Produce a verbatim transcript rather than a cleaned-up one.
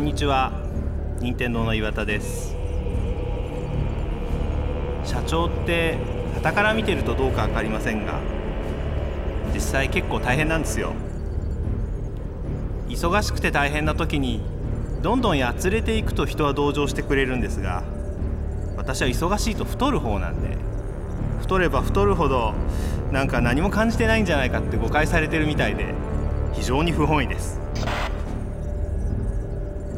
んにちは、任天堂の岩田です。社長って傍から見てるとどうか分かりませんが、実際結構大変なんですよ。忙しくて大変な時にどんどんやつれていくと人は同情してくれるんですが、私は忙しいと太る方なんで、太れば太るほどなんか何も感じてないんじゃないかって誤解されてるみたいで、非常に不本意です。